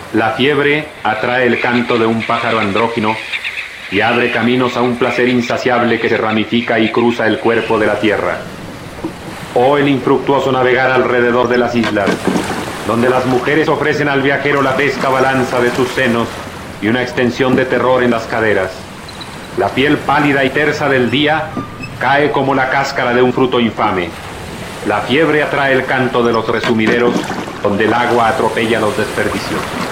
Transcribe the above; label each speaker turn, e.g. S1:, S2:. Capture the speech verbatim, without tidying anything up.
S1: La fiebre atrae el canto de un pájaro andrógino y abre caminos a un placer insaciable que se ramifica y cruza el cuerpo de la tierra. Oh, el infructuoso navegar alrededor de las islas, donde las mujeres ofrecen al viajero la pesca balanza de sus senos y una extensión de terror en las caderas. La piel pálida y tersa del día cae como la cáscara de un fruto infame. La fiebre atrae el canto de los resumideros, donde el agua atropella los desperdicios.